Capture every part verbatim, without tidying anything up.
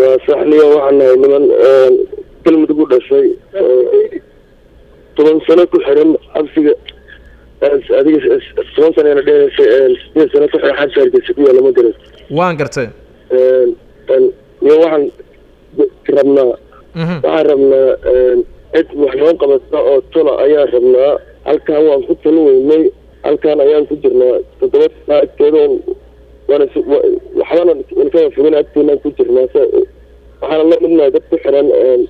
وصحني وحنا لمن كلمة تقول الشيء طبعا سنة كل حرم أبسط هذه السنة سنة أنا ستين سنة كل حد شارك الشكوى ولا ما درس وان قرتين يوم واحد ربنا ربنا إت وحنا قبض طلع أيام ربنا هل كان هو خط نوي هل كان أيام كجرنا تطبق كذا وأنا وحنا نكمل في من أكتر كجرنا وحنا الله منا دكتور حرام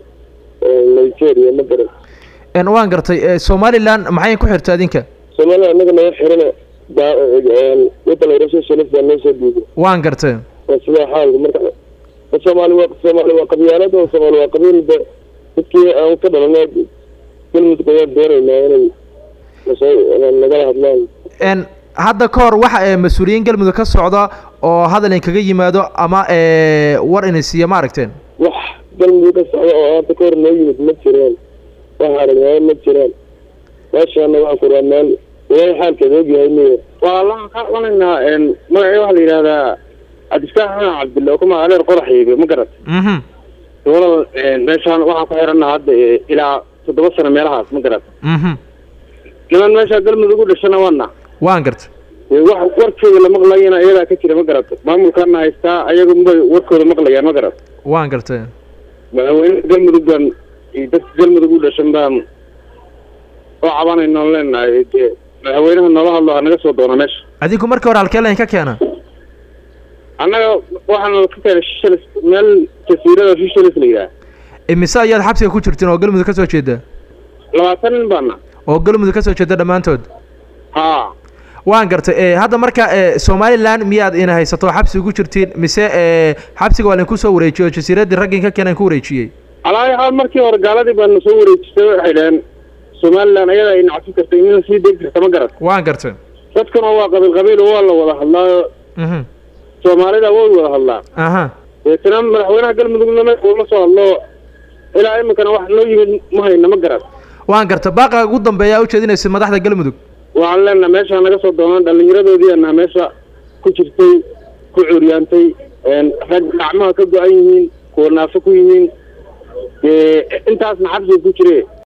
نيجيريا ما درس إن وان قرتي سوماليلاند maxay ku xirtaa adinka Soomaaliya anaga naga xirana waddan Ruushka shalifta noo soo dhiibay waan gartay sida xaalku marka Soomaaliya waa Soomaaliya waa qabyaalada oo Soomaaliya waa qabiilada dadkii aan ka dhalanay kulmid ka doonayna inay nagala hadlaan in hadda ka hor waxa ay mas'uuliyiin galmudug ka socda oo hadal in kaga yimaado ama ee war inay siya ma aragteen wax galmudug ka socda oo hadda ka hor noo yimid ma jiraan waxaan ma jiraan meeshaan waxaan ku raadnaan way xaalkeeda og yahay miyo wallahi ka wanana in magaciisa waxa la yiraahdaa Abdifataax Cabdullaahi kuma adeer qoraxayba ma garat mhm walaal meeshaan waxaan ku xirana hadda ilaa toddoba sano meelahaas ma garat mhm niman meesha galmudug u dhashana wana waan gartay wax warkooda la maqlayna iyada ka jira ma garat maamulkana haystaa ayagu warkooda maqlayaan ma garat waan gartay madaxweyne galmuduggan iyo dad galmudug u dhashan baan oo cabanayno leenahay madaxweynaha nala hadlo anaga soo doona meesha adinku markii hore halkee leen ka keena anaga waxaan ka keenay shil meel jasiirada shil la yiraahdo imisa ayaad xabsiga ku jirteen oo galmudug ka soo jeeda labaatan nin baana oo galmudug ka soo jeeda dhamaantood ha waan gartay ee hadda marka ee Soomaaliland miyaad in haysato xabsi ugu jirtiin mise ee xabsiga waa la ku soo wareejiyo jasiiradii ragin ka keenan ku wareejiyay alaa hal markii hore gaaladii baan soo wareejisay waxay dhaheen Soomaaliland ayada ay nacfi kartay in si degdeg ah ma garat waan gartay dadkan waa qabiil qabiil oo la wada hadlaa mhm Soomaalida way wada hadlaa aha ee tanam madaxweynaha galmudugna ma soo hadlo ilaa imkana wax loo yimid ma hayna ma garat waan gartay baaqa ugu dambeeya u jeedinaysa madaxda galmudug waxaan leenahay meesha naga soo doonaan dhalinyaradoodii ana meesha ku jirtay ku curyaantay een rag gacmaha ka go'an yihiin kuwa naafo ku yihiin ee intaasna xabsi ku jireen